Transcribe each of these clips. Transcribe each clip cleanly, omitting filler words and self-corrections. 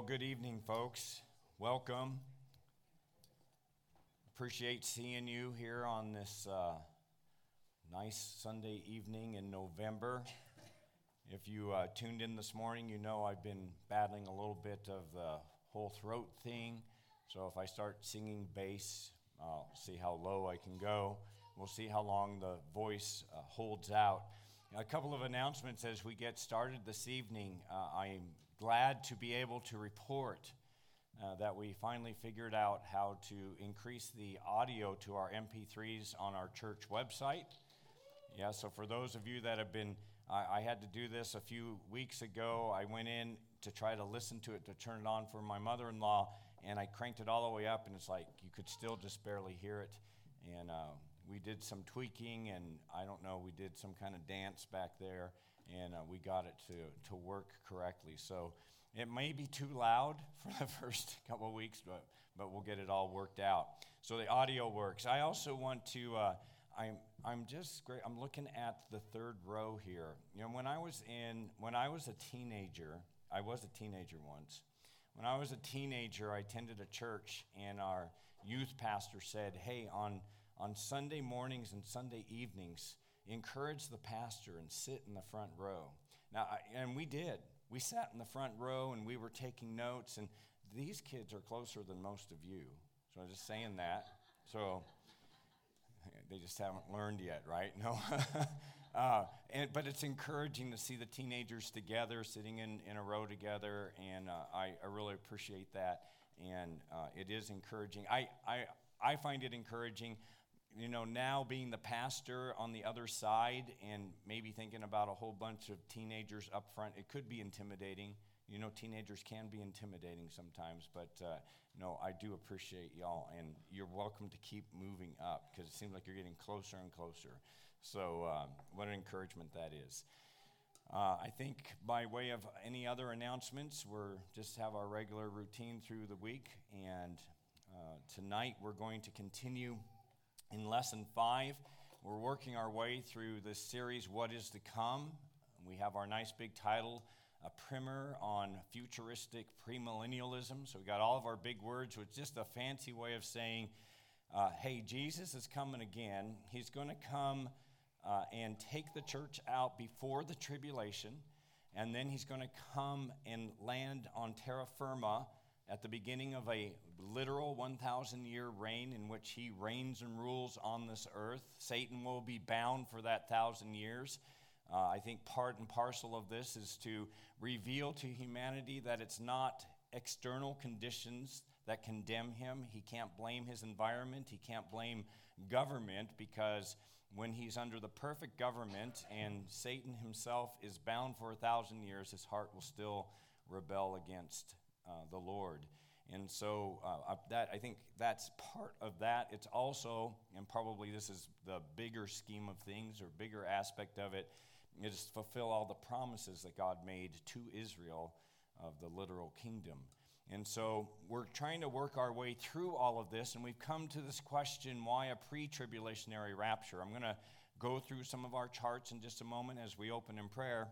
Well, good evening, folks. Welcome. Appreciate seeing you here on this nice Sunday evening in November. If you tuned in this morning, you know I've been battling a little bit of the whole throat thing. So if I start singing bass, I'll see how low I can go. We'll see how long the voice holds out. A couple of announcements as we get started this evening. I'm glad to be able to report that we finally figured out how to increase the audio to our MP3s on our church website. Yeah, so for those of you that have been, I had to do this a few weeks ago. I went in to try to listen to it, to turn it on for my mother-in-law, and I cranked it all the way up, and it's like you could still just barely hear it. And we did some tweaking, and I don't know, we did some kind of dance back there, and we got it to work correctly. So it may be too loud for the first couple of weeks, but we'll get it all worked out. So the audio works. I also want to, I'm just great. I'm looking at the third row here. You know, when I was a teenager, I was a teenager once. When I was a teenager, I attended a church, and our youth pastor said, hey, on Sunday mornings and Sunday evenings, encourage the pastor and sit in the front row. Now, and we did. We sat in the front row, and we were taking notes, and these kids are closer than most of you. So I'm just saying that. So they just haven't learned yet, right? No. But it's encouraging to see the teenagers together, sitting in a row together, and I really appreciate that. And it is encouraging. I find it encouraging. You know, now being the pastor on the other side and maybe thinking about a whole bunch of teenagers up front, it could be intimidating. You know, teenagers can be intimidating sometimes, but no, I do appreciate y'all, and you're welcome to keep moving up because it seems like you're getting closer and closer. So what an encouragement that is. I think by way of any other announcements, we're just have our regular routine through the week, and tonight we're going to continue in Lesson 5. We're working our way through this series, What is to Come? We have our nice big title, a primer on futuristic premillennialism. So we got all of our big words, which is just a fancy way of saying, hey, Jesus is coming again. He's going to come and take the church out before the tribulation, and then he's going to come and land on terra firma at the beginning of a literal 1,000-year reign in which he reigns and rules on this earth. Satan will be bound for that 1,000 years. I think part and parcel of this is to reveal to humanity that it's not external conditions that condemn him. He can't blame his environment. He can't blame government, because when he's under the perfect government and Satan himself is bound for 1,000 years, his heart will still rebel against the Lord. And so that I think that's part of that. It's also, and probably this is the bigger scheme of things or bigger aspect of it, is to fulfill all the promises that God made to Israel of the literal kingdom. And so we're trying to work our way through all of this, and we've come to this question, why a pre-tribulationary rapture? I'm going to go through some of our charts in just a moment as we open in prayer.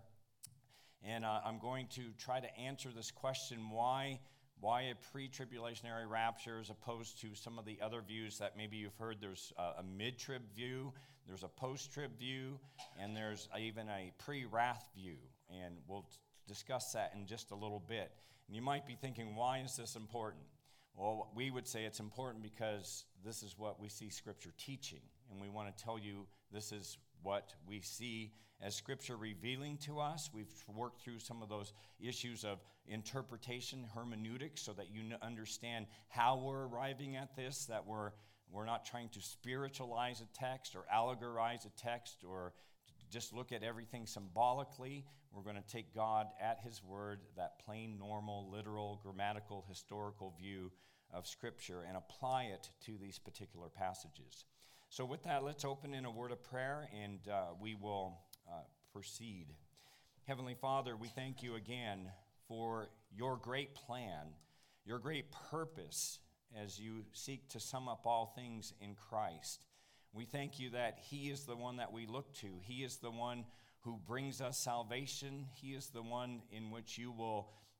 And I'm going to try to answer this question, why a pre-tribulationary rapture as opposed to some of the other views that maybe you've heard. There's a mid-trib view, there's a post-trib view, and there's even a pre-wrath view. And we'll discuss that in just a little bit. And you might be thinking, why is this important? Well, we would say it's important because this is what we see Scripture teaching. And we want to tell you this is what we see as Scripture revealing to us. We've worked through some of those issues of interpretation, hermeneutics, so that you understand how we're arriving at this, that we're not trying to spiritualize a text or allegorize a text or just look at everything symbolically. We're going to take God at his word, that plain, normal, literal, grammatical, historical view of Scripture, and apply it to these particular passages. So with that, let's open in a word of prayer, and we will proceed. Heavenly Father, we thank you again for your great plan, your great purpose as you seek to sum up all things in Christ. We thank you that he is the one that we look to. He is the one who brings us salvation. He is the one in which you will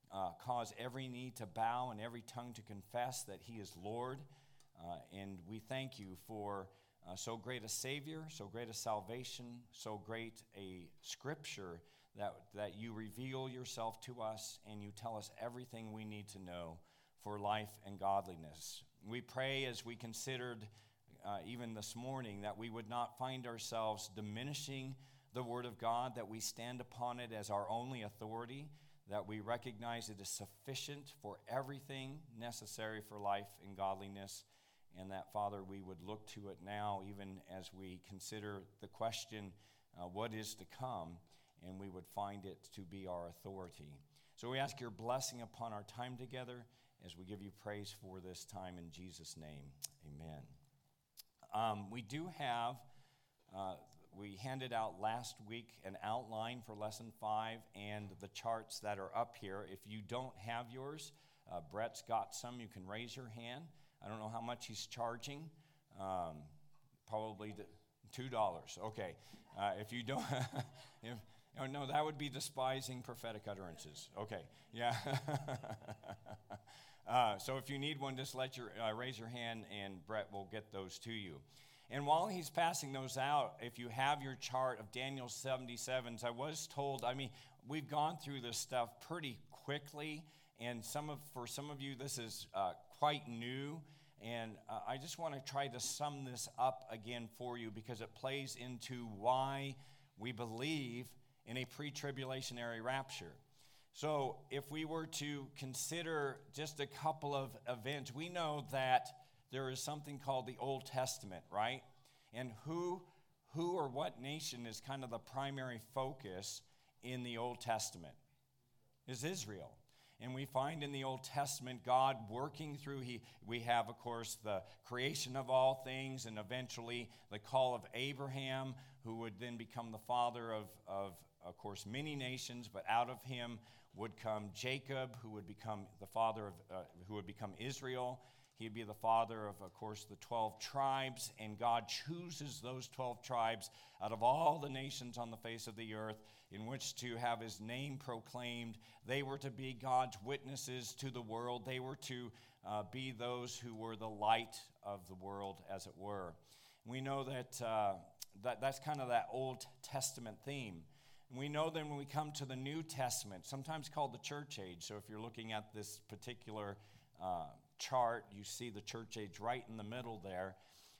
cause every knee to bow and every tongue to confess that he is Lord. And we thank you for so great a Savior, so great a salvation, so great a scripture that you reveal yourself to us and you tell us everything we need to know for life and godliness. We pray as we considered even this morning that we would not find ourselves diminishing the Word of God, that we stand upon it as our only authority, that we recognize it is sufficient for everything necessary for life and godliness, and that, Father, we would look to it now even as we consider the question, what is to come, and we would find it to be our authority. So we ask your blessing upon our time together as we give you praise for this time in Jesus' name. Amen. We do have, we handed out last week an outline for Lesson 5 and the charts that are up here. If you don't have yours, Brett's got some. You can raise your hand. I don't know how much he's charging. Probably $2. Okay. If you don't, no, that would be despising prophetic utterances. Okay. Yeah. So if you need one, just raise your hand, and Brett will get those to you. And while he's passing those out, if you have your chart of Daniel's 77s, I was told, we've gone through this stuff pretty quickly, and for some of you, this is quite new. And I just want to try to sum this up again for you because it plays into why we believe in a pre-tribulationary rapture. So if we were to consider just a couple of events, we know that there is something called the Old Testament, right? And who or what nation is kind of the primary focus in the Old Testament? Is Israel. And we find in the Old Testament God working through, we have, of course, the creation of all things and eventually the call of Abraham, who would then become the father of course, many nations, but out of him would come Jacob, who would become the father of, who would become Israel. He'd be the father of course, the 12 tribes, and God chooses those 12 tribes out of all the nations on the face of the earth in which to have his name proclaimed. They were to be God's witnesses to the world. They were to be those who were the light of the world, as it were. We know that that's kind of that Old Testament theme. We know then when we come to the New Testament, sometimes called the church age. So if you're looking at this particular chart, you see the church age right in the middle there.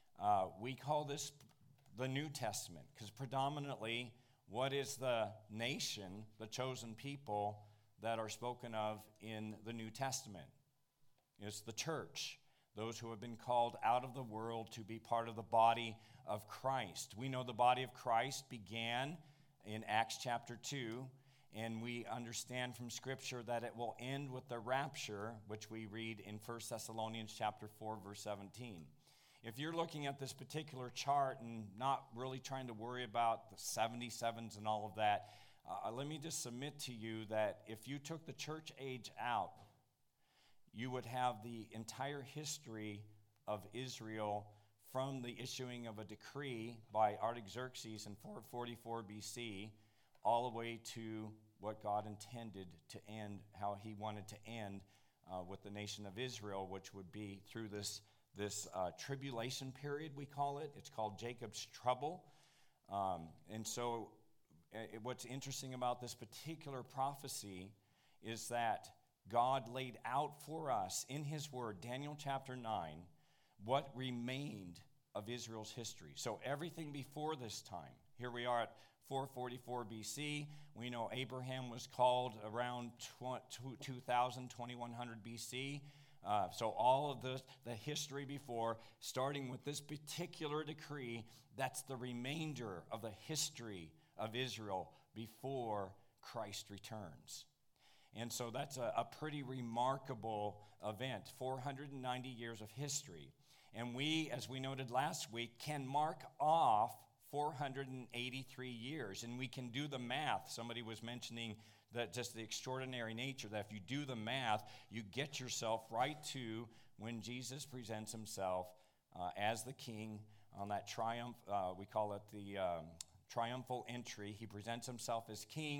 We call this the New Testament because predominantly what is the nation, the chosen people that are spoken of in the New Testament? It's the church, those who have been called out of the world to be part of the body of Christ. We know the body of Christ began in Acts chapter 2, and we understand from Scripture that it will end with the rapture, which we read in 1 Thessalonians chapter 4, verse 17. If you're looking at this particular chart and not really trying to worry about the 77s and all of that, let me just submit to you that if you took the church age out, you would have the entire history of Israel from the issuing of a decree by Artaxerxes in 444 BC all the way to what God intended to end, how he wanted to end with the nation of Israel, which would be through this tribulation period, we call it. It's called Jacob's trouble. And so what's interesting about this particular prophecy is that God laid out for us in his word, Daniel chapter 9, what remained of Israel's history. So everything before this time, here we are at 444 BC. We know Abraham was called around 2100 BC. So all of the history before, starting with this particular decree, that's the remainder of the history of Israel before Christ returns. And so that's a pretty remarkable event, 490 years of history. And we, as we noted last week, can mark off 483 years. And we can do the math. Somebody was mentioning that just the extraordinary nature that if you do the math, you get yourself right to when Jesus presents himself as the king on that triumph. We call it the triumphal entry. He presents himself as king,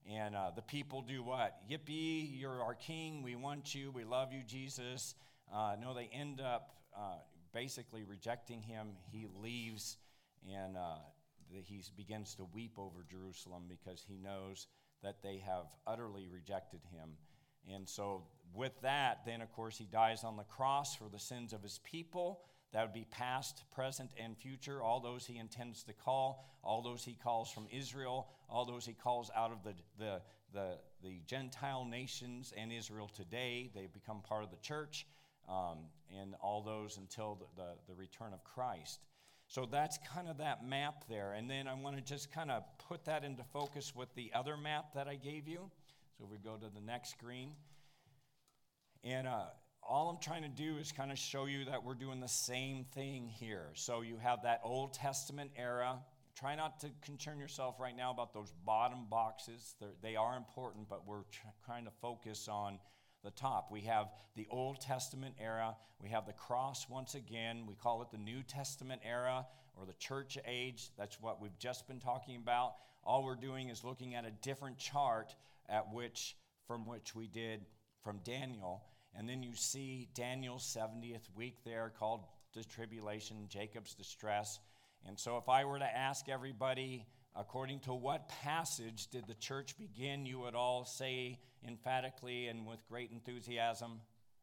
And the people do what? Yippee, you're our king. We want you. We love you, Jesus. No, they end up basically rejecting him. He leaves, and he begins to weep over Jerusalem because he knows that they have utterly rejected him. And so with that, then, of course, he dies on the cross for the sins of his people. That would be past, present, and future. All those he intends to call, all those he calls from Israel, all those he calls out of the Gentile nations and Israel today. They become part of the church, and all those until the return of Christ. So that's kind of that map there. And then I want to just kind of put that into focus with the other map that I gave you. So we go to the next screen. And all I'm trying to do is kind of show you that we're doing the same thing here. So you have that Old Testament era. Try not to concern yourself right now about those bottom boxes. They are important, but we're trying to focus on the top. We have the Old Testament era. We have the cross once again. We call it the New Testament era or the church age. That's what we've just been talking about. All we're doing is looking at a different chart from which we did from Daniel. And then you see Daniel's 70th week there called the tribulation, Jacob's distress. And so if I were to ask everybody, according to what passage did the church begin, you would all say emphatically and with great enthusiasm.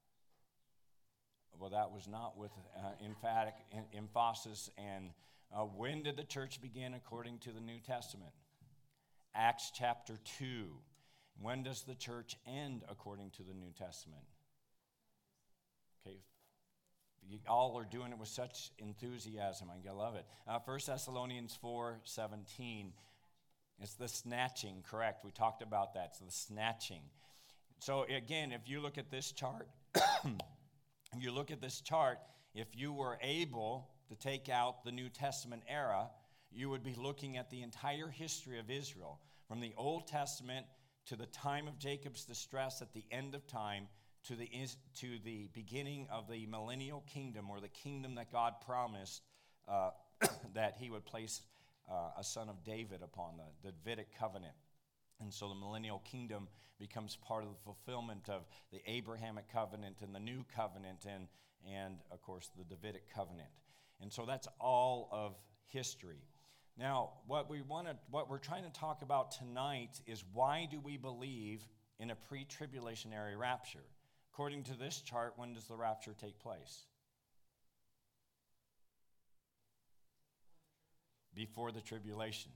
Well, that was not with emphatic emphasis. And when did the church begin according to the New Testament? Acts chapter 2. When does the church end according to the New Testament? Okay, you all are doing it with such enthusiasm. I love it. 1 Thessalonians 4:17. It's the snatching, correct. We talked about that. It's the snatching. So again, if you look at this chart, if you were able to take out the New Testament era, you would be looking at the entire history of Israel, from the Old Testament to the time of Jacob's distress at the end of time, to the beginning of the millennial kingdom, or the kingdom that God promised that he would place a son of David upon, the Davidic covenant. And so the millennial kingdom becomes part of the fulfillment of the Abrahamic covenant and the new covenant and of course, the Davidic covenant. And so that's all of history. Now, what we're trying to talk about tonight is, why do we believe in a pre-tribulationary rapture? According to this chart, when does the rapture take place? Before the tribulation.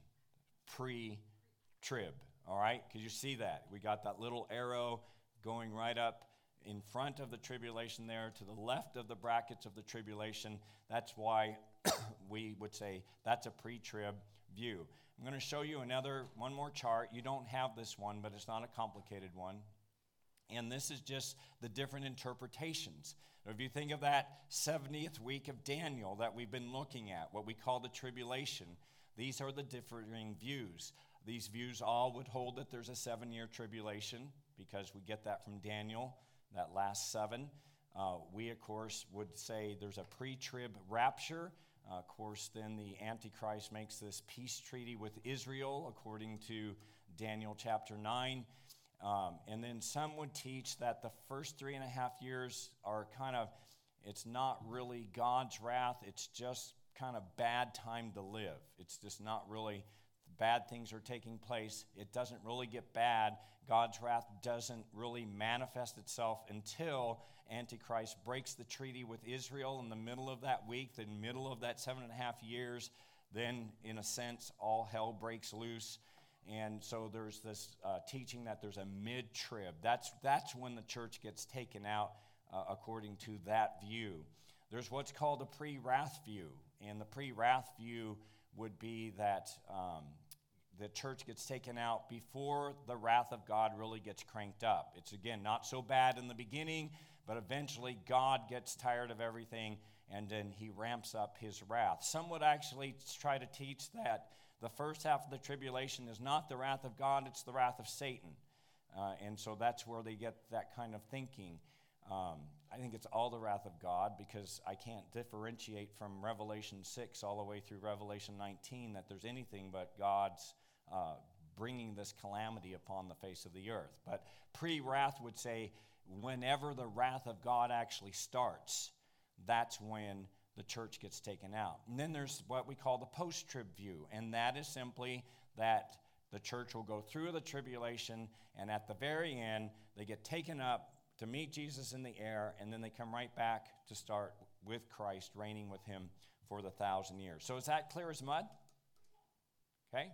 Pre-trib. All right? Because you see that. We got that little arrow going right up in front of the tribulation there, to the left of the brackets of the tribulation. That's why we would say that's a pre-trib view. I'm going to show you one more chart. You don't have this one, but it's not a complicated one. And this is just the different interpretations. If you think of that 70th week of Daniel that we've been looking at, what we call the tribulation, these are the differing views. These views all would hold that there's a 7-year tribulation, because we get that from Daniel, that last 7. We, of course, would say there's a pre-trib rapture. Of course, then the Antichrist makes this peace treaty with Israel, according to Daniel chapter 9. And then some would teach that the first 3.5 years are it's not really God's wrath. It's just kind of bad time to live. It's just not really, bad things are taking place. It doesn't really get bad. God's wrath doesn't really manifest itself until Antichrist breaks the treaty with Israel in the middle of that week, the middle of that 7.5 years. Then, in a sense, all hell breaks loose. And so there's this teaching that there's a mid-trib. That's when the church gets taken out, according to that view. There's what's called a pre-wrath view. And the pre-wrath view would be that the church gets taken out before the wrath of God really gets cranked up. It's, again, not so bad in the beginning, but eventually God gets tired of everything, and then he ramps up his wrath. Some would actually try to teach that the first half of the tribulation is not the wrath of God, it's the wrath of Satan. And so that's where they get that kind of thinking. I think it's all the wrath of God, because I can't differentiate from Revelation 6 all the way through Revelation 19 that there's anything but God's bringing this calamity upon the face of the earth. But pre-wrath would say whenever the wrath of God actually starts, that's when the church gets taken out. And then there's what we call the post-trib view, and that is simply that the church will go through the tribulation, and at the very end, they get taken up to meet Jesus in the air, and then they come right back to start with Christ, reigning with him for the 1,000 years. So is that clear as mud? Okay?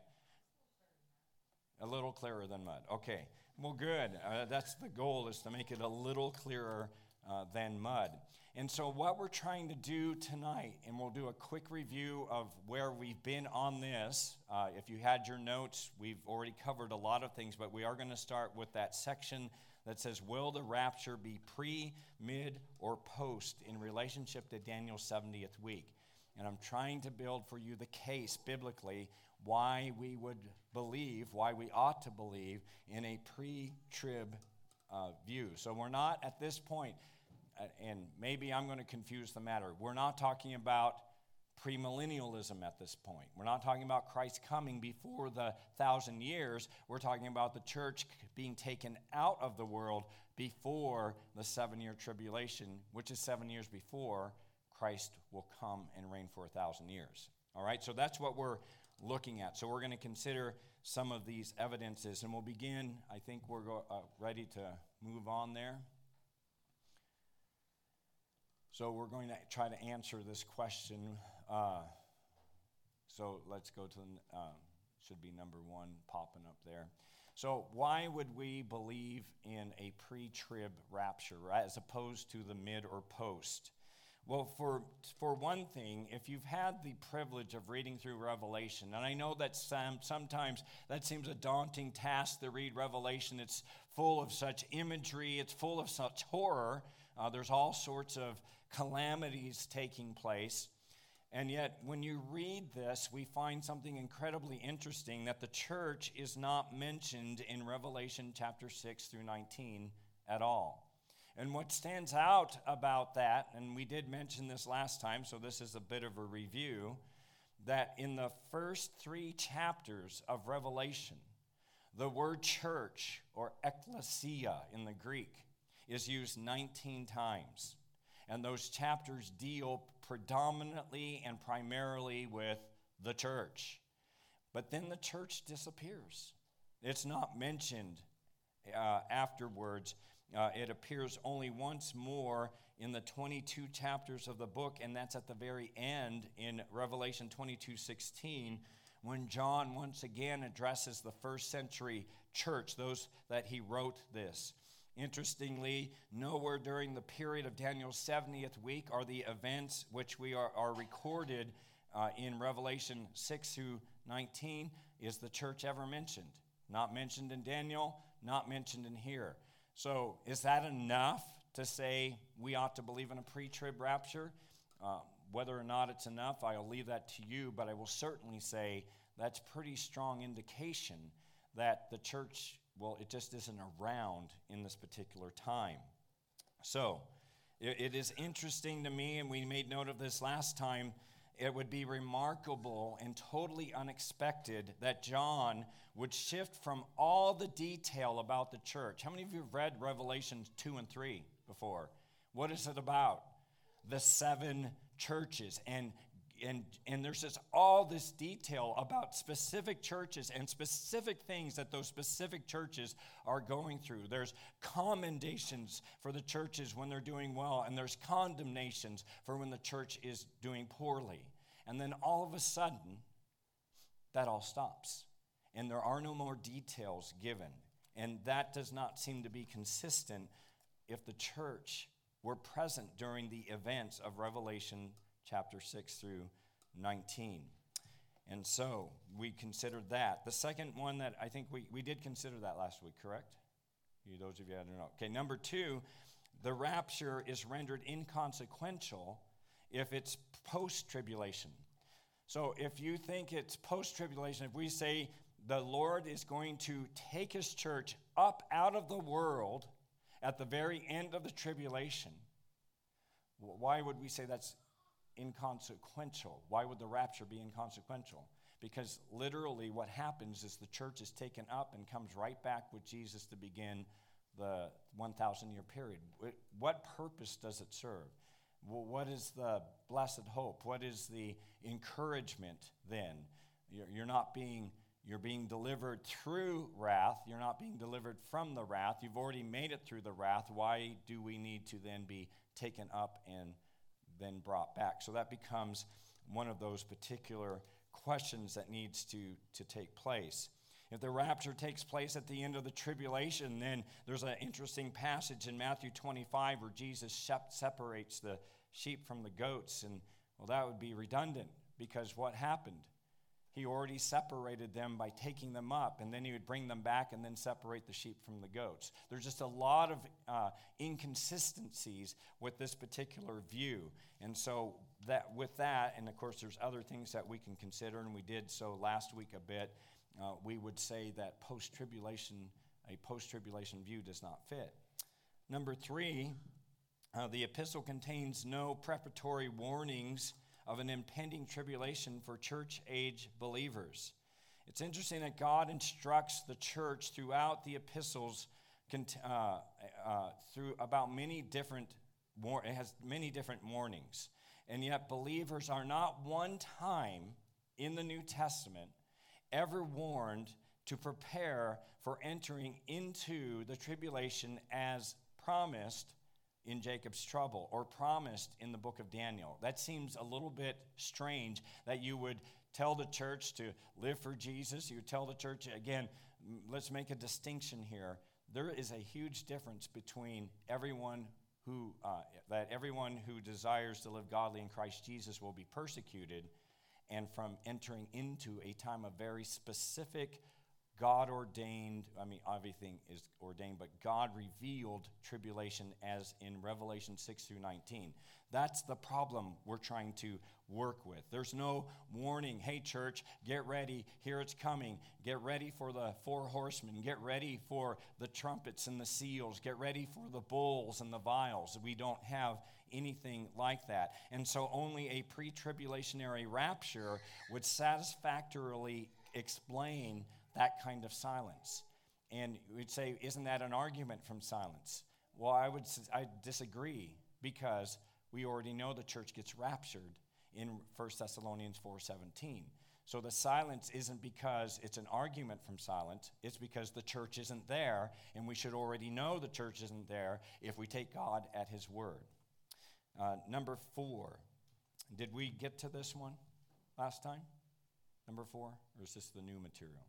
A little clearer than mud. Okay. Well, good. That's the goal, is to make it a little clearer than mud. And so what we're trying to do tonight, and we'll do a quick review of where we've been on this. If you had your notes, we've already covered a lot of things, but we are going to start with that section that says, will the rapture be pre, mid, or post in relationship to Daniel's 70th week? And I'm trying to build for you the case biblically why we would believe, why we ought to believe in a pre-trib view. So we're not at this point, and maybe I'm going to confuse the matter, we're not talking about premillennialism at this point. We're not talking about Christ coming before the 1,000 years. We're talking about the church being taken out of the world before the 7-year tribulation, which is 7 years before Christ will come and reign for 1,000 years. All right, so that's what we're looking at. So we're going to consider some of these evidences, and we'll begin. I think we're ready to move on there. So we're going to try to answer this question. So let's go to, should be number 1 popping up there. So why would we believe in a pre-trib rapture, right, as opposed to the mid or post? Well, for one thing, if you've had the privilege of reading through Revelation, and I know that sometimes that seems a daunting task to read Revelation. It's full of such imagery. It's full of such horror. There's all sorts of calamities taking place. And yet, when you read this, we find something incredibly interesting, that the church is not mentioned in Revelation chapter 6 through 19 at all. And what stands out about that, and we did mention this last time, so this is a bit of a review, that in the first 3 chapters of Revelation, the word church, or ekklesia in the Greek, is used 19 times. And those chapters deal predominantly and primarily with the church. But then the church disappears. It's not mentioned afterwards. It appears only once more in the 22 chapters of the book, and that's at the very end in Revelation 22:16, when John once again addresses the first century church, those that he wrote this. Interestingly, nowhere during the period of Daniel's 70th week are the events which we are recorded in Revelation 6 through 19 is the church ever mentioned. Not mentioned in Daniel, not mentioned in here. So is that enough to say we ought to believe in a pre-trib rapture? Whether or not it's enough, I'll leave that to you, but I will certainly say that's pretty strong indication that the church, well, it just isn't around in this particular time. So it is interesting to me, and we made note of this last time, it would be remarkable and totally unexpected that John would shift from all the detail about the church. How many of you have read Revelation 2 and 3 before? What is it about? The 7 churches. And there's just all this detail about specific churches and specific things that those specific churches are going through. There's commendations for the churches when they're doing well, and there's condemnations for when the church is doing poorly. And then all of a sudden, that all stops. And there are no more details given. And that does not seem to be consistent if the church were present during the events of Revelation chapter 6 through 19. And so we considered that. The second one that I think we did consider that last week, correct? Those of you that don't know. Okay, number 2, the rapture is rendered inconsequential if it's post-tribulation. So if you think it's post-tribulation, if we say the Lord is going to take his church up out of the world at the very end of the tribulation, why would we say that's inconsequential? Why would the rapture be inconsequential? because literally what happens is the church is taken up and comes right back with Jesus to begin the 1,000-year period. What purpose does it serve? Well, what is the blessed hope? What is the encouragement then? You're being delivered through wrath. You're not being delivered from the wrath. You've already made it through the wrath. Why do we need to then be taken up and then brought back? So that becomes one of those particular questions that needs to take place. If the rapture takes place at the end of the tribulation, then there's an interesting passage in Matthew 25 where Jesus separates the sheep from the goats. And, well, that would be redundant because what happened? He already separated them by taking them up, and then he would bring them back and then separate the sheep from the goats. There's just a lot of inconsistencies with this particular view. And so with that, and of course there's other things that we can consider, and we did so last week a bit, we would say that a post-tribulation view does not fit. Number 3, the epistle contains no preparatory warnings of an impending tribulation for church-age believers. It's interesting that God instructs the church throughout the epistles through about many different, it has many different warnings. And yet believers are not one time in the New Testament ever warned to prepare for entering into the tribulation as promised in Jacob's trouble or promised in the book of Daniel. That seems a little bit strange that you would tell the church to live for Jesus. You would tell the church, again, let's make a distinction here. There is a huge difference between everyone who desires to live godly in Christ Jesus will be persecuted, and from entering into a time of very specific God-ordained, everything is ordained, but God-revealed tribulation as in Revelation 6 through 19. That's the problem we're trying to work with. There's no warning, hey church, get ready, here it's coming. Get ready for the 4 horsemen. Get ready for the trumpets and the seals. Get ready for the bowls and the vials. We don't have anything like that. And so only a pre-tribulationary rapture would satisfactorily explain that kind of silence. And we'd say, isn't that an argument from silence? Well, I disagree, because we already know the church gets raptured in 1 Thessalonians 4:17. So the silence isn't because it's an argument from silence. It's because the church isn't there, and we should already know the church isn't there if we take God at his word. Number 4. Did we get to this one last time? Number 4? Or is this the new material?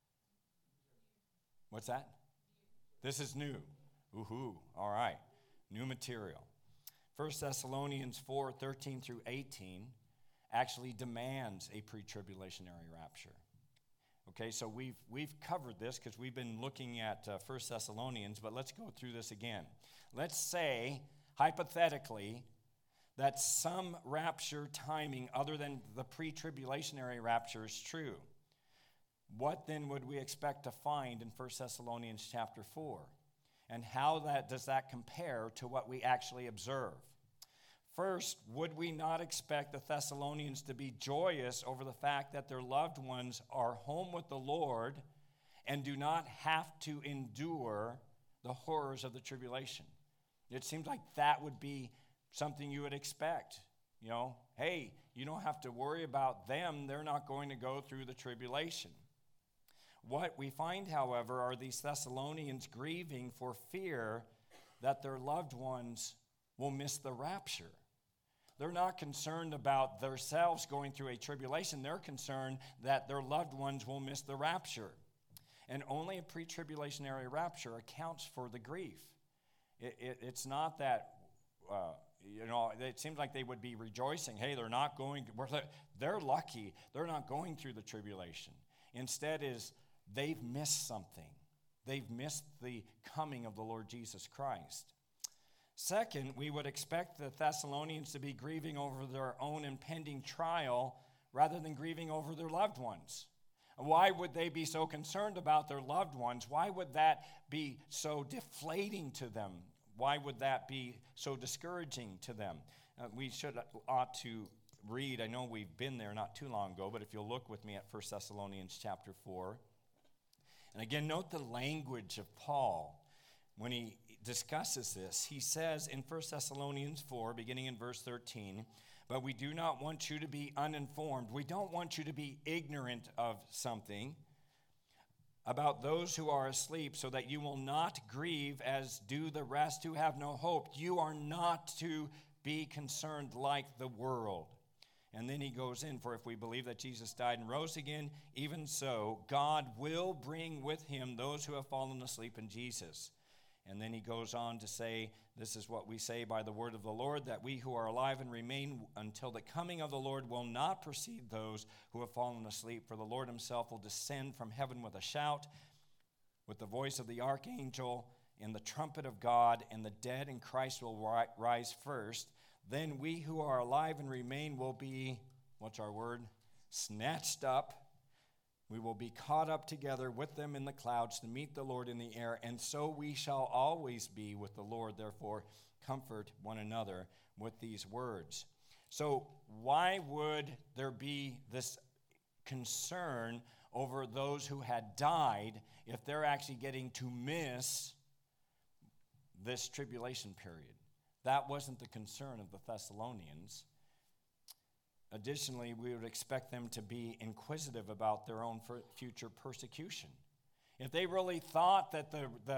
What's that? This is new. Woohoo. All right. New material. 1 Thessalonians 4:13 through 18 actually demands a pre-tribulationary rapture. Okay, so we've covered this because we've been looking at 1 Thessalonians, but let's go through this again. Let's say, hypothetically, that some rapture timing other than the pre-tribulationary rapture is true. What then would we expect to find in 1 Thessalonians chapter 4? And how does that compare to what we actually observe? First, would we not expect the Thessalonians to be joyous over the fact that their loved ones are home with the Lord and do not have to endure the horrors of the tribulation? It seems like that would be something you would expect. You know, hey, you don't have to worry about them. They're not going to go through the tribulation. What we find, however, are these Thessalonians grieving for fear that their loved ones will miss the rapture. They're not concerned about themselves going through a tribulation. They're concerned that their loved ones will miss the rapture. And only a pre-tribulationary rapture accounts for the grief. It's not that, it seems like they would be rejoicing. Hey, they're lucky. They're not going through the tribulation. Instead they've missed something. They've missed the coming of the Lord Jesus Christ. Second, we would expect the Thessalonians to be grieving over their own impending trial rather than grieving over their loved ones. Why would they be so concerned about their loved ones? Why would that be so deflating to them? Why would that be so discouraging to them? We ought to read, I know we've been there not too long ago, but if you'll look with me at 1 Thessalonians chapter 4. And again, note the language of Paul when he discusses this. He says in 1 Thessalonians 4, beginning in verse 13, "But we do not want you to be uninformed." We don't want you to be ignorant of something about those who are asleep, so that you will not grieve as do the rest who have no hope. You are not to be concerned like the world. And then he goes in, "For if we believe that Jesus died and rose again, even so, God will bring with him those who have fallen asleep in Jesus." And then he goes on to say, "This is what we say by the word of the Lord, that we who are alive and remain until the coming of the Lord will not precede those who have fallen asleep. For the Lord himself will descend from heaven with a shout, with the voice of the archangel, and the trumpet of God, and the dead in Christ will rise first. Then we who are alive and remain will be," what's our word? "Snatched up. We will be caught up together with them in the clouds to meet the Lord in the air, and so we shall always be with the Lord. Therefore, comfort one another with these words." So why would there be this concern over those who had died if they're actually getting to miss this tribulation period? That wasn't the concern of the Thessalonians. Additionally, we would expect them to be inquisitive about their own future persecution. If they really thought that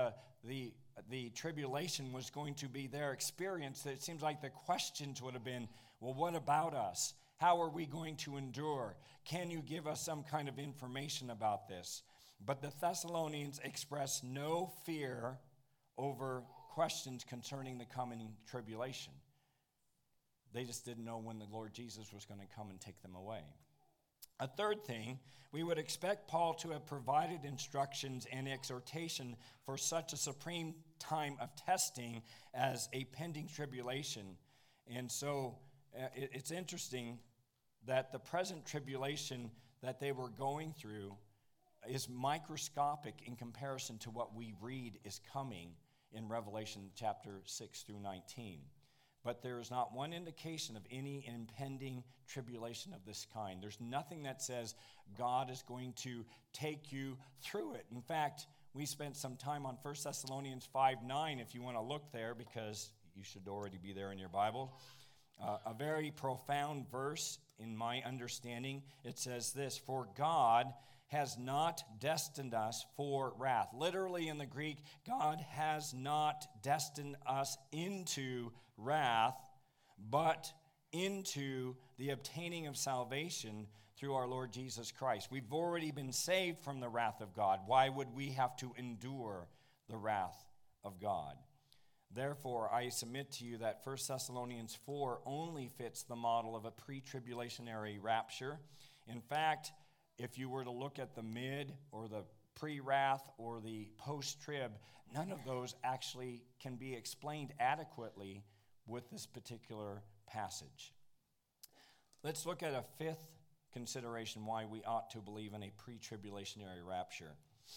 the tribulation was going to be their experience, it seems like the questions would have been, well, what about us? How are we going to endure? Can you give us some kind of information about this? But the Thessalonians expressed no fear over questions concerning the coming tribulation. They just didn't know when the Lord Jesus was going to come and take them away. A third thing, we would expect Paul to have provided instructions and exhortation for such a supreme time of testing as a pending tribulation. And so it's interesting that the present tribulation that they were going through is microscopic in comparison to what we read is coming in Revelation chapter 6 through 19. But there is not one indication of any impending tribulation of this kind. There's nothing that says God is going to take you through it. In fact, we spent some time on 1 Thessalonians 5:9, if you want to look there, because you should already be there in your Bible. A very profound verse in my understanding. It says this, "For God has not destined us for wrath." Literally in the Greek, God has not destined us into wrath, but into the obtaining of salvation through our Lord Jesus Christ. We've already been saved from the wrath of God. Why would we have to endure the wrath of God? Therefore, I submit to you that 1 Thessalonians 4 only fits the model of a pre-tribulationary rapture. In fact, if you were to look at the mid or the pre-wrath or the post-trib, none of those actually can be explained adequately with this particular passage. Let's look at a fifth consideration why we ought to believe in a pre-tribulationary rapture.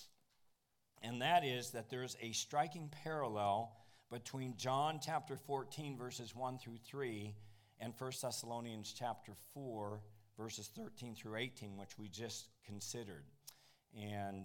And that is that there's a striking parallel between John chapter 14, verses 1 through 3, and 1 Thessalonians chapter 4, verses 13 through 18, which we just considered. And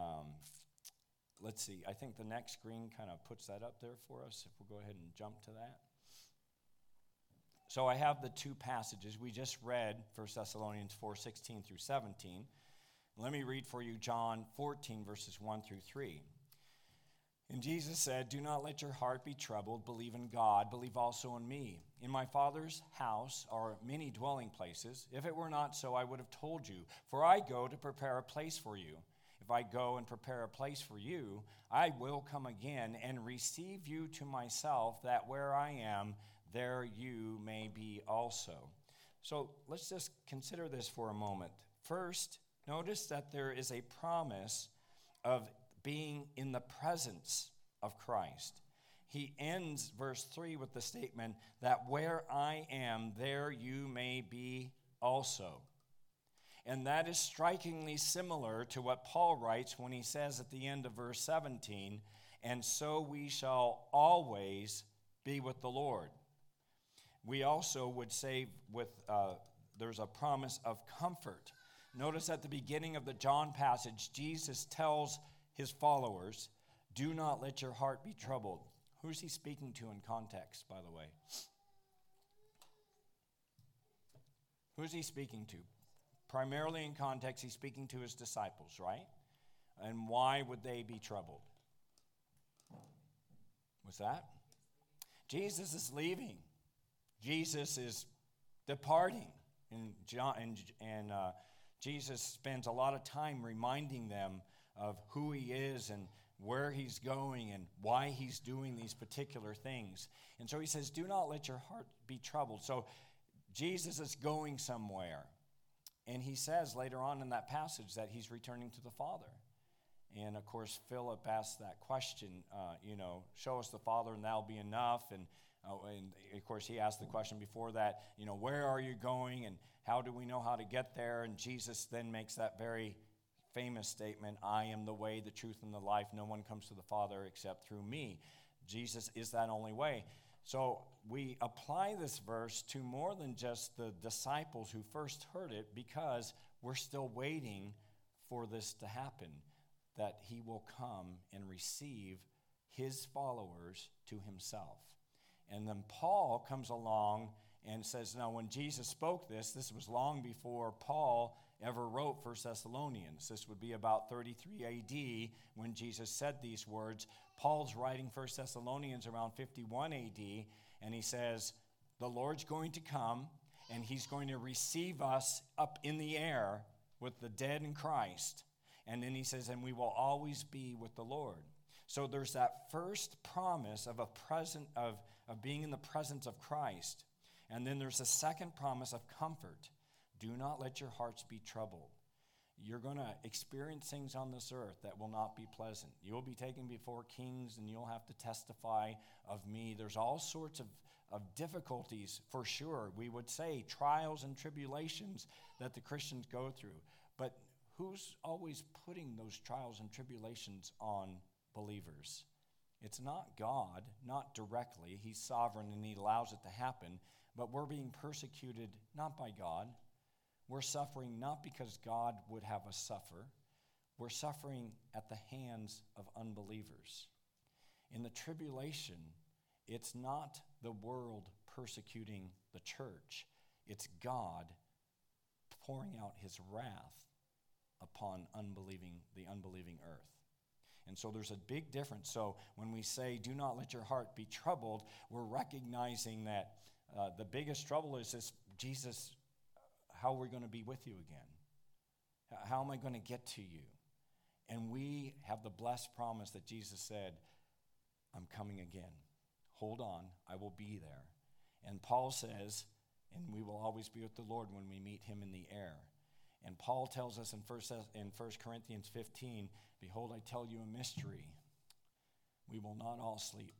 let's see, I think the next screen kind of puts that up there for us, if we'll go ahead and jump to that. So I have the two passages. We just read 1 Thessalonians 4, 16 through 17. Let me read for you John 14, verses 1 through 3. And Jesus said, "Do not let your heart be troubled. Believe in God. Believe also in me. In my Father's house are many dwelling places. If it were not so, I would have told you. For I go to prepare a place for you. If I go and prepare a place for you, I will come again and receive you to myself, that where I am, there you may be also." So let's just consider this for a moment. First, notice that there is a promise of being in the presence of Christ. He ends verse 3 with the statement that where I am, there you may be also. And that is strikingly similar to what Paul writes when he says at the end of verse 17, "And so we shall always be with the Lord." We also would say with there's a promise of comfort. Notice at the beginning of the John passage, Jesus tells his followers, do not let your heart be troubled. Who's he speaking to in context, by the way? Who's he speaking to? Primarily in context, he's speaking to his disciples, right? And why would they be troubled? What's that? Jesus is leaving. Jesus is departing. And Jesus spends a lot of time reminding them of who he is and where he's going and why he's doing these particular things. And so he says, do not let your heart be troubled. So Jesus is going somewhere. And he says later on in that passage that he's returning to the Father. And of course, Philip asked that question, show us the Father and that'll be enough. And of course, he asked the question before that, where are you going and how do we know how to get there? And Jesus then makes that very famous statement, I am the way, the truth, and the life. No one comes to the Father except through me. Jesus is that only way. So we apply this verse to more than just the disciples who first heard it, because we're still waiting for this to happen, that he will come and receive his followers to himself. And then Paul comes along and says, now when Jesus spoke this was long before Paul ever wrote 1 Thessalonians. This would be about 33 AD when Jesus said these words. Paul's writing 1 Thessalonians around 51 AD, and he says, the Lord's going to come, and he's going to receive us up in the air with the dead in Christ. And then he says, and we will always be with the Lord. So there's that first promise of being in the presence of Christ. And then there's a second promise of comfort. Do not let your hearts be troubled. You're going to experience things on this earth that will not be pleasant. You'll be taken before kings and you'll have to testify of me. There's all sorts of difficulties, for sure. We would say trials and tribulations that the Christians go through. But who's always putting those trials and tribulations on believers? It's not God, not directly. He's sovereign and he allows it to happen. But we're being persecuted not by God. We're suffering not because God would have us suffer. We're suffering at the hands of unbelievers. In the tribulation, it's not the world persecuting the church. It's God pouring out his wrath upon the unbelieving earth. And so there's a big difference. So when we say, do not let your heart be troubled, we're recognizing that the biggest trouble is this, Jesus, how are we going to be with you again? How am I going to get to you? And we have the blessed promise that Jesus said, I'm coming again. Hold on, I will be there. And Paul says, and we will always be with the Lord when we meet him in the air. And Paul tells us in 1 Corinthians 15, behold, I tell you a mystery. We will not all sleep,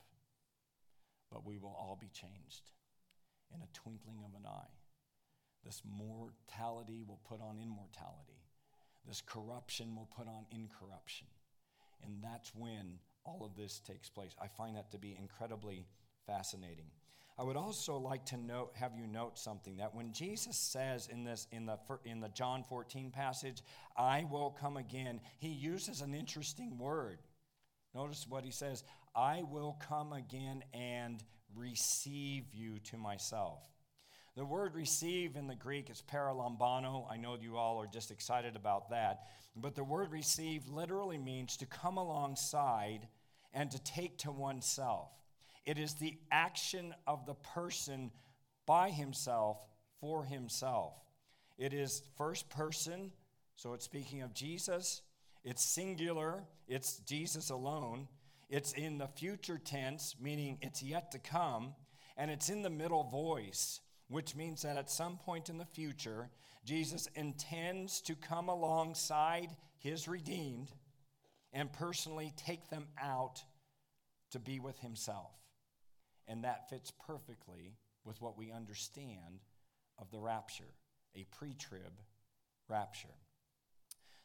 but we will all be changed in a twinkling of an eye. This mortality will put on immortality. This corruption will put on incorruption. And that's when all of this takes place. I find that to be incredibly fascinating. I would also like to have you note something, that when Jesus says in the John 14 passage, I will come again, he uses an interesting word. Notice what he says, I will come again and receive you to myself. The word receive in the Greek is paralambano. I know you all are just excited about that. But the word receive literally means to come alongside and to take to oneself. It is the action of the person by himself for himself. It is first person, so it's speaking of Jesus. It's singular, it's Jesus alone. It's in the future tense, meaning it's yet to come. And it's in the middle voice, which means that at some point in the future, Jesus intends to come alongside his redeemed and personally take them out to be with himself. And that fits perfectly with what we understand of the rapture, a pre-trib rapture.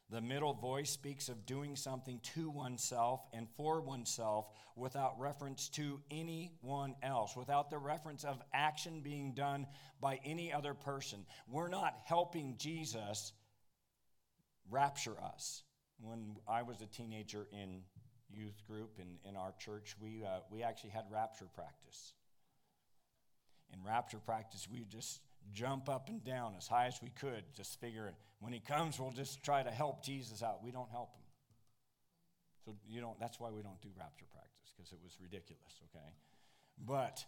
The middle voice speaks of doing something to oneself and for oneself without reference to anyone else, without the reference of action being done by any other person. We're not helping Jesus rapture us. When I was a teenager in youth group in our church, we actually had rapture practice. In rapture practice, we just jump up and down as high as we could, just figure when he comes, we'll just try to help Jesus out. We don't help him. So that's why we don't do rapture practice, because it was ridiculous, okay? But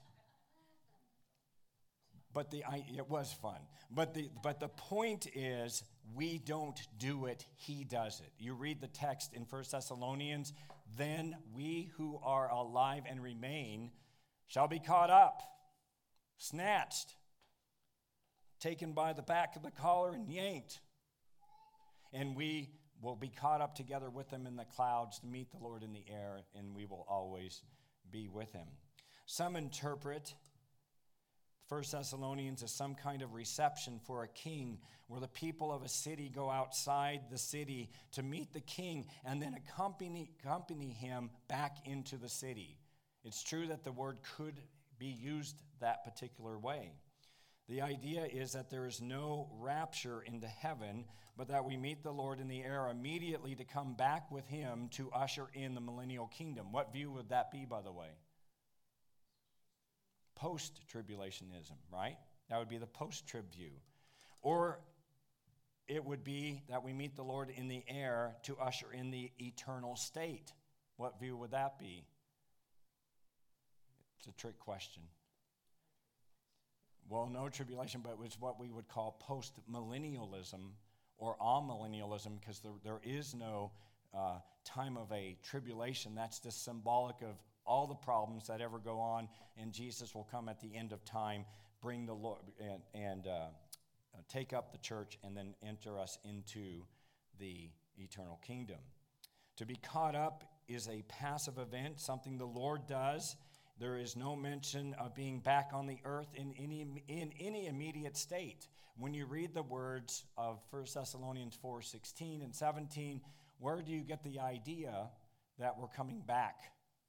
it was fun. But the point is, we don't do it, he does it. You read the text in 1 Thessalonians, then we who are alive and remain shall be caught up, snatched, taken by the back of the collar and yanked. And we will be caught up together with them in the clouds to meet the Lord in the air, and we will always be with him. Some interpret 1 Thessalonians as some kind of reception for a king, where the people of a city go outside the city to meet the king and then accompany him back into the city. It's true that the word could be used that particular way. The idea is that there is no rapture into heaven, but that we meet the Lord in the air immediately to come back with him to usher in the millennial kingdom. What view would that be, by the way? Post-tribulationism, right? That would be the post-trib view. Or it would be that we meet the Lord in the air to usher in the eternal state. What view would that be? It's a trick question. Well, no tribulation, but it was what we would call post-millennialism or amillennialism, because there is no time of a tribulation. That's just symbolic of all the problems that ever go on, and Jesus will come at the end of time, bring the Lord, and take up the church, and then enter us into the eternal kingdom. To be caught up is a passive event, something the Lord does. There is no mention of being back on the earth in any immediate state. When you read the words of 1 Thessalonians 4:16 and 17, where do you get the idea that we're coming back?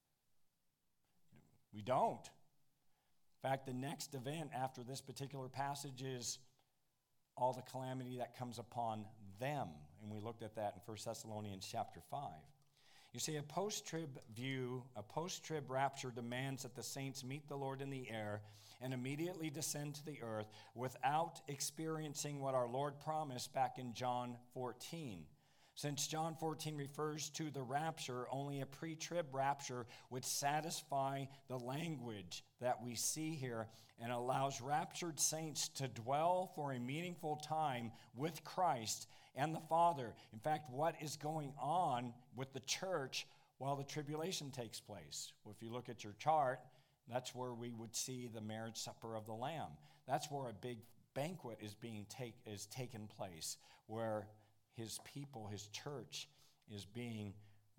We don't. In fact, the next event after this particular passage is all the calamity that comes upon them. And we looked at that in 1 Thessalonians chapter 5. You see, a post-trib view, a post-trib rapture demands that the saints meet the Lord in the air and immediately descend to the earth without experiencing what our Lord promised back in John 14. Since John 14 refers to the rapture, only a pre-trib rapture would satisfy the language that we see here and allows raptured saints to dwell for a meaningful time with Christ and the Father. In fact, what is going on with the church while the tribulation takes place? Well, if you look at your chart, that's where we would see the marriage supper of the Lamb. That's where a big banquet is taking place, where his people, his church, is being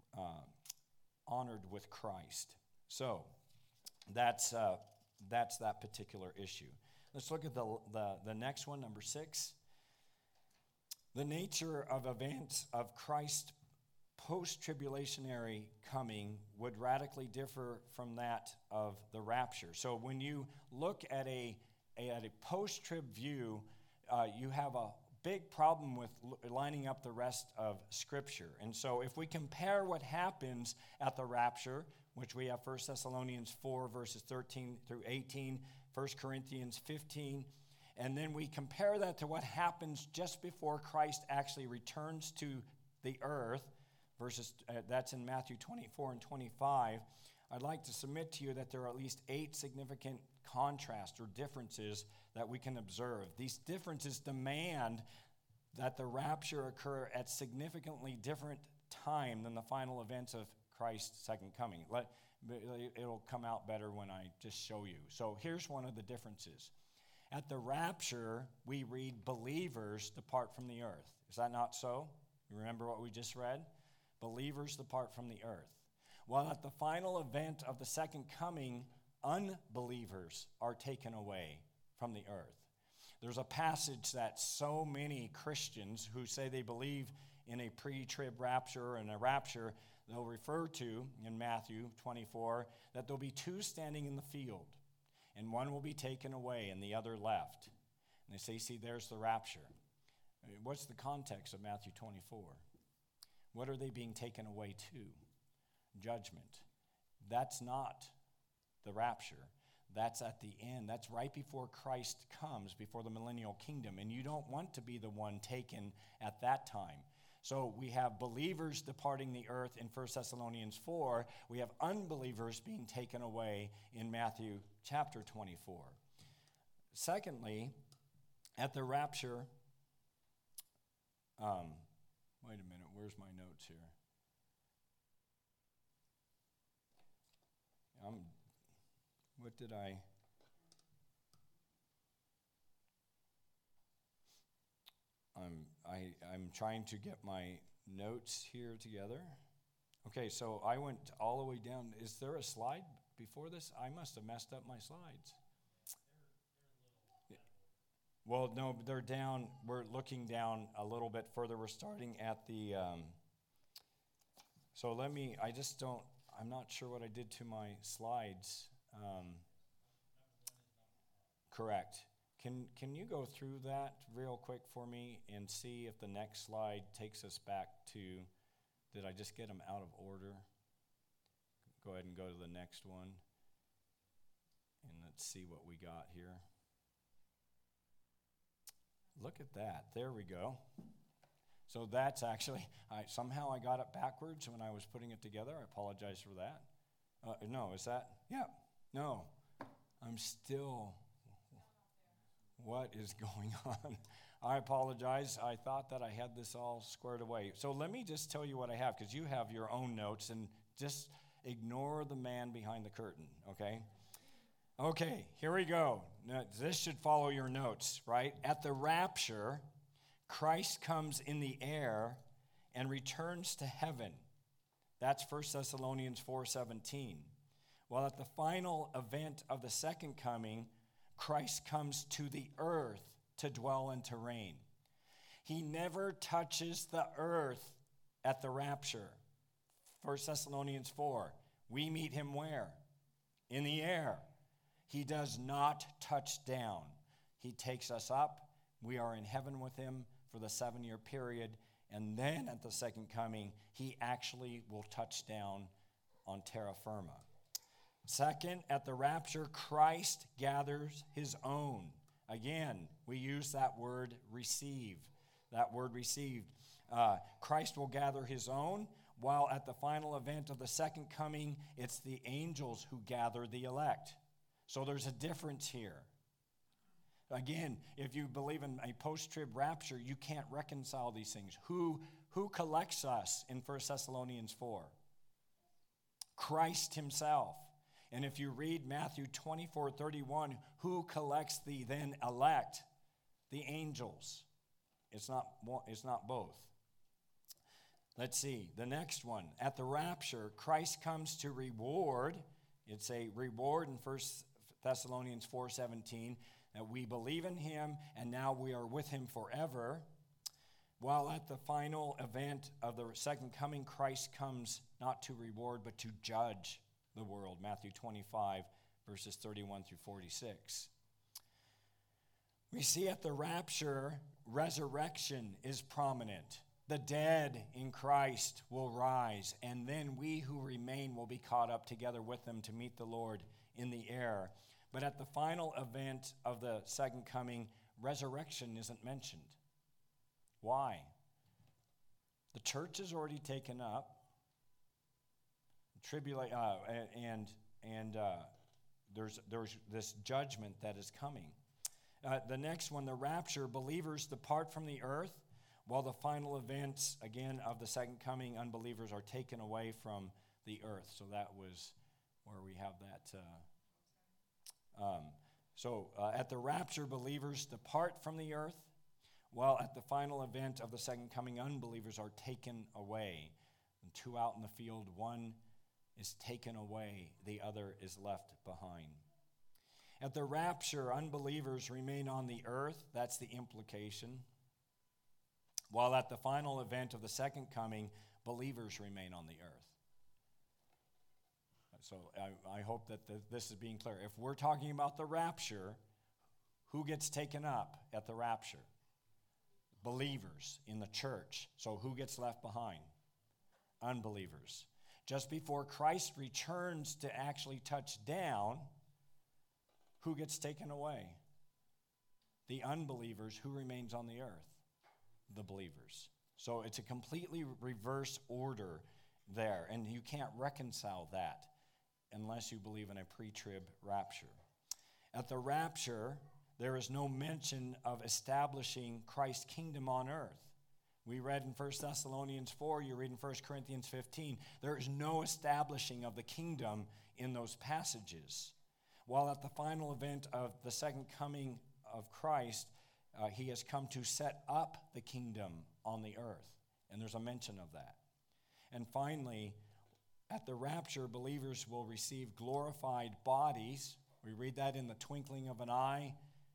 honored with Christ. So that's that particular issue. Let's look at the next one, number 6. The nature of events of Christ's post-tribulationary coming would radically differ from that of the rapture. So when you look at a post-trib view, you have a big problem with lining up the rest of Scripture. And so if we compare what happens at the rapture, which we have 1 Thessalonians 4, verses 13 through 18, 1 Corinthians 15, and then we compare that to what happens just before Christ actually returns to the earth, that's in Matthew 24 and 25, I'd like to submit to you that there are at least 8 significant contrasts or differences that we can observe. These differences demand that the rapture occur at significantly different time than the final events of Christ's second coming. It'll come out better when I just show you. So here's one of the differences. At the rapture, we read believers depart from the earth. Is that not so? You remember what we just read? Believers depart from the earth. While at the final event of the second coming, unbelievers are taken away from the earth. There's a passage that so many Christians who say they believe in a pre-trib rapture and a rapture, they'll refer to in Matthew 24 that there'll be two standing in the field, and one will be taken away and the other left. And they say, see, there's the rapture. What's the context of Matthew 24? What are they being taken away to? Judgment. That's not the rapture. That's at the end. That's right before Christ comes, before the millennial kingdom. And you don't want to be the one taken at that time. So we have believers departing the earth in 1 Thessalonians 4. We have unbelievers being taken away in Matthew chapter 24. Secondly, at the rapture, wait a minute, where's my notes here? What did I'm trying to get my notes here together. Okay, so I went all the way down. Is there a slide before this? I must have messed up my slides. Well, no, they're down. We're looking down a little bit further. We're starting at the, so I'm not sure what I did to my slides. Correct. Can you go through that real quick for me and see if the next slide takes us back to, did I just get them out of order? Go ahead and go to the next one. And let's see what we got here. Look at that. There we go. So that's actually, somehow I got it backwards when I was putting it together. I apologize for that. No, is that? Yeah. No. I'm still, what is going on? I apologize. I thought that I had this all squared away. So let me just tell you what I have, because you have your own notes, and just ignore the man behind the curtain, okay? Okay, here we go. Now, this should follow your notes, right? At the rapture, Christ comes in the air and returns to heaven. That's 1 Thessalonians 4:17. Well, at the final event of the second coming, Christ comes to the earth to dwell and to reign. He never touches the earth at the rapture. 1 Thessalonians 4. We meet him where? In the air. He does not touch down. He takes us up. We are in heaven with him for the 7-year period. And then at the second coming, he actually will touch down on terra firma. Second, at the rapture, Christ gathers his own. Again, we use that word receive. That word received. Christ will gather his own, while at the final event of the second coming, it's the angels who gather the elect. So there's a difference here. Again, if you believe in a post-trib rapture, you can't reconcile these things. Who collects us in 1 Thessalonians 4? Christ himself. And if you read Matthew 24:31, who collects the then elect? The angels. It's not both. Let's see, the next one. At the rapture, Christ comes to reward. It's a reward in 1 Thessalonians 4:17, that we believe in him and now we are with him forever. While at the final event of the second coming, Christ comes not to reward but to judge the world. Matthew 25, verses 31 through 46. We see at the rapture, resurrection is prominent. The dead in Christ will rise, and then we who remain will be caught up together with them to meet the Lord in the air. But at the final event of the second coming, resurrection isn't mentioned. Why? The church is already taken up. There's this judgment that is coming. The next one, the rapture, believers depart from the earth, while the final events, again, of the second coming, unbelievers are taken away from the earth. So that was where we have that. At the rapture, believers depart from the earth, while at the final event of the second coming, unbelievers are taken away. And two out in the field, one is taken away, the other is left behind. At the rapture, unbelievers remain on the earth. That's the implication. while at the final event of the second coming, believers remain on the earth. So I hope that this is being clear. If we're talking about the rapture, who gets taken up at the rapture? Believers in the church. So who gets left behind? Unbelievers. Just before Christ returns to actually touch down, who gets taken away? The unbelievers. Who remains on the earth? The believers. So it's a completely reverse order there, and you can't reconcile that unless you believe in a pre-trib rapture. At the rapture, there is no mention of establishing Christ's kingdom on earth. We read in 1 Thessalonians 4, you read in 1 Corinthians 15, there is no establishing of the kingdom in those passages. While at the final event of the second coming of Christ, he has come to set up the kingdom on the earth. And there's a mention of that. And finally, at the rapture, believers will receive glorified bodies. We read that in the twinkling of an eye.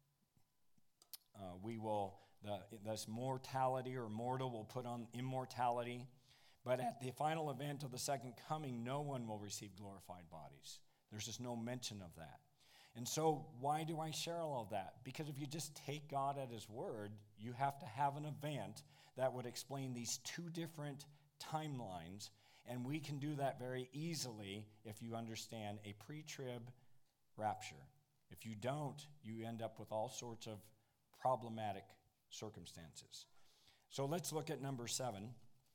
This mortality or mortal will put on immortality. But at the final event of the second coming, no one will receive glorified bodies. There's just no mention of that. And so why do I share all of that? Because if you just take God at his word, you have to have an event that would explain these two different timelines. And we can do that very easily if you understand a pre-trib rapture. If you don't, you end up with all sorts of problematic circumstances. So let's look at number 7.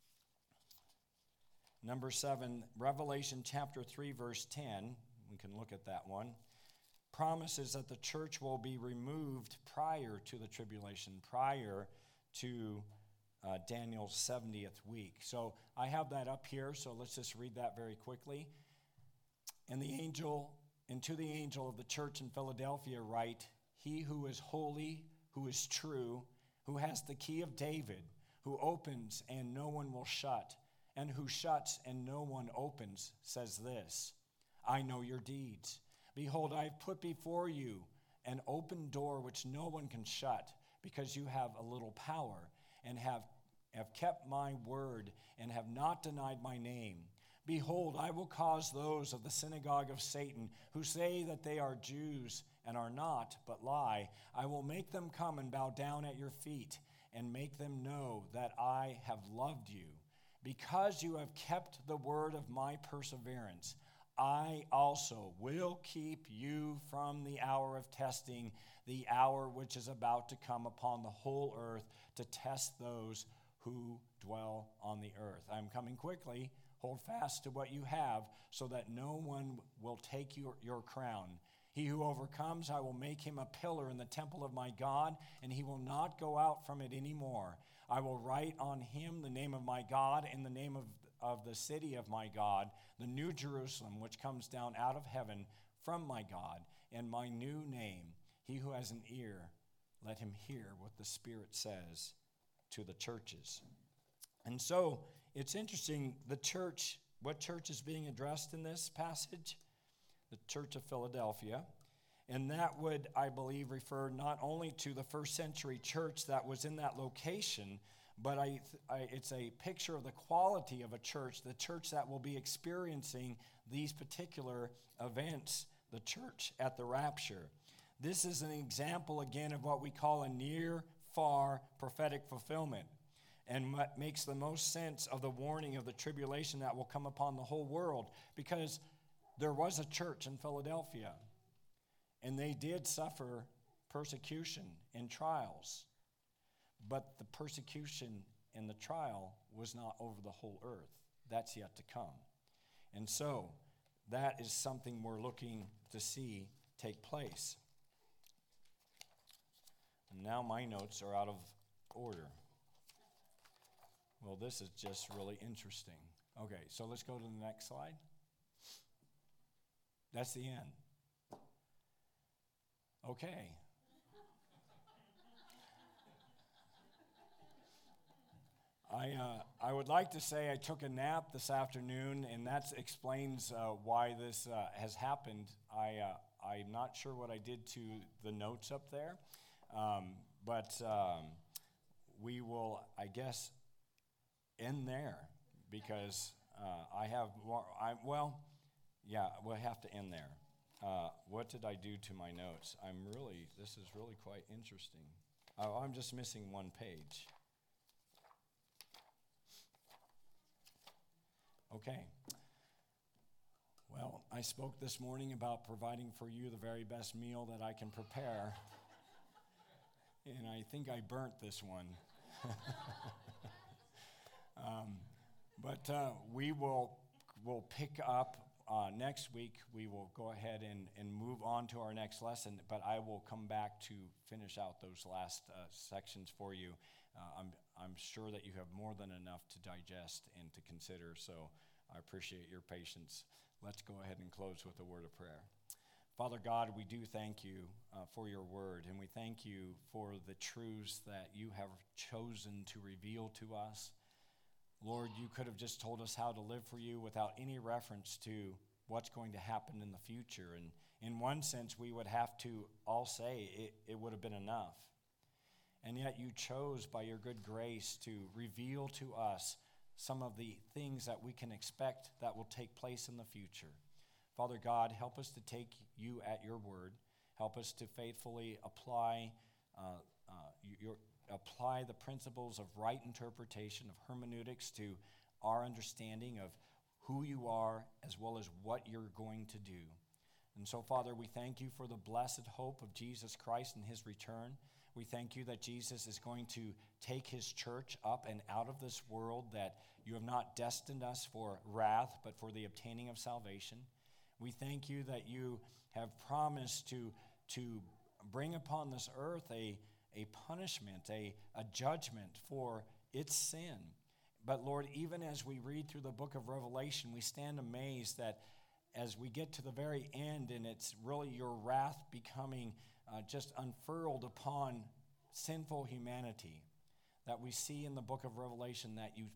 Number 7, Revelation chapter 3, verse 10. We can look at that one. Promises that the church will be removed prior to the tribulation, prior to Daniel's 70th week. So I have that up here, so let's just read that very quickly. And to the angel of the church in Philadelphia write, he who is holy, who is true, who has the key of David, who opens and no one will shut, and who shuts and no one opens, says this, I know your deeds. Behold, I have put before you an open door which no one can shut, because you have a little power, and have kept my word, and have not denied my name. Behold, I will cause those of the synagogue of Satan, who say that they are Jews and are not, but lie, I will make them come and bow down at your feet, and make them know that I have loved you. Because you have kept the word of my perseverance, I also will keep you from the hour of testing, the hour which is about to come upon the whole earth to test those who dwell on the earth. I'm coming quickly. Hold fast to what you have, so that no one will take your crown. He who overcomes, I will make him a pillar in the temple of my God, and he will not go out from it anymore. I will write on him the name of my God and the name of the city of my God, the new Jerusalem, which comes down out of heaven from my God, and my new name. He who has an ear, let him hear what the Spirit says to the churches. And so it's interesting, what church is being addressed in this passage? The Church of Philadelphia. And that would, I believe, refer not only to the first century church that was in that location, but it's a picture of the quality of a church, the church that will be experiencing these particular events, the church at the rapture. This is an example, again, of what we call a near-far prophetic fulfillment, and what makes the most sense of the warning of the tribulation that will come upon the whole world, because there was a church in Philadelphia, and they did suffer persecution and trials. But the persecution and the trial was not over the whole earth. That's yet to come. And so that is something we're looking to see take place. And now my notes are out of order. Well, this is just really interesting. Okay, so let's go to the next slide. That's the end. Okay. I would like to say I took a nap this afternoon, and that explains why this has happened. I'm not sure what I did to the notes up there, but we will, I guess, end there because I have more. We'll have to end there. What did I do to my notes? This is really quite interesting. Oh, I'm just missing one page. Okay. Well, I spoke this morning about providing for you the very best meal that I can prepare. And I think I burnt this one. But we'll pick up next week. We will go ahead and move on to our next lesson, but I will come back to finish out those last sections for you. I'm sure that you have more than enough to digest and to consider, so I appreciate your patience. Let's go ahead and close with a word of prayer. Father God, we do thank you for your word, and we thank you for the truths that you have chosen to reveal to us. Lord, you could have just told us how to live for you without any reference to what's going to happen in the future. And in one sense, we would have to all say it would have been enough. And yet you chose by your good grace to reveal to us some of the things that we can expect that will take place in the future. Father God, help us to take you at your word. Help us to faithfully apply the principles of right interpretation, of hermeneutics, to our understanding of who you are as well as what you're going to do. And so, Father, we thank you for the blessed hope of Jesus Christ and his return. We thank you that Jesus is going to take his church up and out of this world, that you have not destined us for wrath, but for the obtaining of salvation. We thank you that you have promised to bring upon this earth a punishment, a judgment for its sin. But Lord, even as we read through the book of Revelation, we stand amazed that as we get to the very end, and it's really your wrath becoming just unfurled upon sinful humanity, that we see in the book of Revelation that you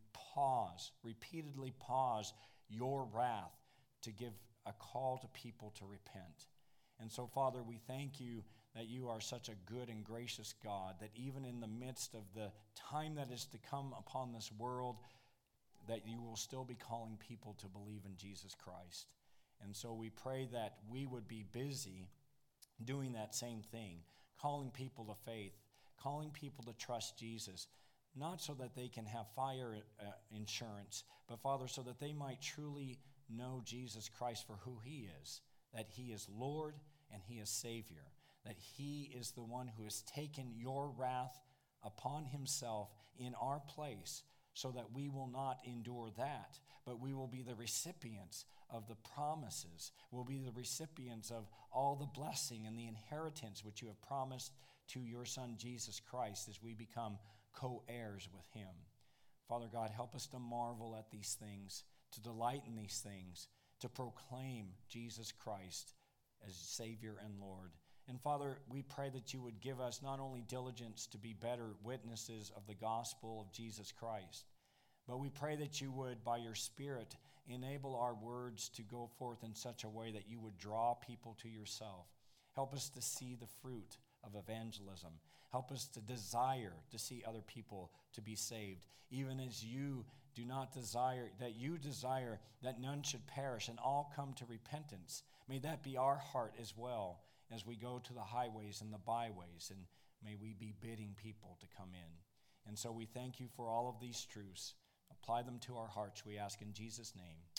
repeatedly pause your wrath to give a call to people to repent. And so, Father, we thank you that you are such a good and gracious God, that even in the midst of the time that is to come upon this world, that you will still be calling people to believe in Jesus Christ. And so we pray that we would be busy doing that same thing, calling people to faith, calling people to trust Jesus, not so that they can have fire insurance, but, Father, so that they might truly know Jesus Christ for who he is, that he is Lord and he is Savior, that he is the one who has taken your wrath upon himself in our place, so that we will not endure that, but we will be the recipients of the promises. We'll be the recipients of all the blessing and the inheritance which you have promised to your Son, Jesus Christ, as we become co-heirs with him. Father God, help us to marvel at these things, to delight in these things, to proclaim Jesus Christ as Savior and Lord. And Father, we pray that you would give us not only diligence to be better witnesses of the gospel of Jesus Christ, but we pray that you would, by your Spirit, enable our words to go forth in such a way that you would draw people to yourself. Help us to see the fruit of evangelism. Help us to desire to see other people to be saved, even as you desire that none should perish and all come to repentance. May that be our heart as well as we go to the highways and the byways, and may we be bidding people to come in. And so we thank you for all of these truths. Apply them to our hearts, we ask in Jesus' name.